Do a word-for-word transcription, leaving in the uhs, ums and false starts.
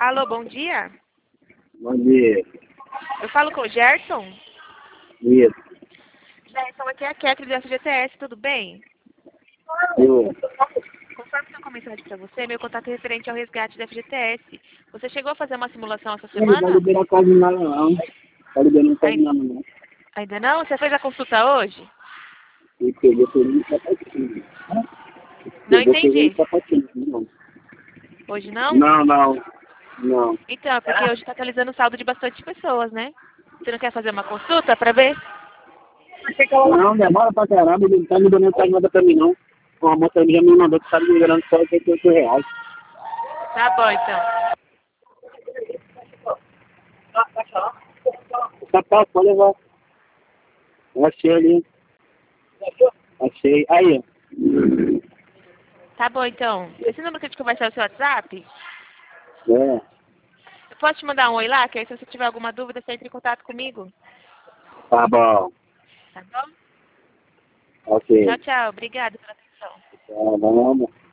Alô, bom dia. Bom dia. Eu falo com o Gerson. Isso. Gerson, aqui é a Ketri do F G T S, tudo bem? Eu, Conforme eu mensagem para você, meu contato é referente ao resgate da F G T S. Você chegou a fazer uma simulação essa eu não vou semana? liberar quase nada, não. Tá liberando quase Ainda, nada, não. ainda não? Você fez a consulta hoje? E pegou pegando sapatinho. Não Pegou pegando entendi. sapatinho, não. Hoje não? Não, não. Não. Então, é porque hoje está atualizando o saldo de bastante pessoas, né? Você não quer fazer uma consulta para ver? Não, demora pra caramba, ele não tá liberando quase nada pra mim, não. Uma moça já me mandou que tá liberando só oitenta e oito reais. Tá bom, então. Sapato, pode levar. Eu achei ali. Achei. Aí, ó. Tá bom, então. Esse número que a gente conversar é o seu WhatsApp? É. Eu posso te mandar um oi lá, que aí se você tiver alguma dúvida, você entra em contato comigo. Tá bom. Tá bom? Ok. Tchau, tchau. Obrigada pela atenção. Tá, vamos.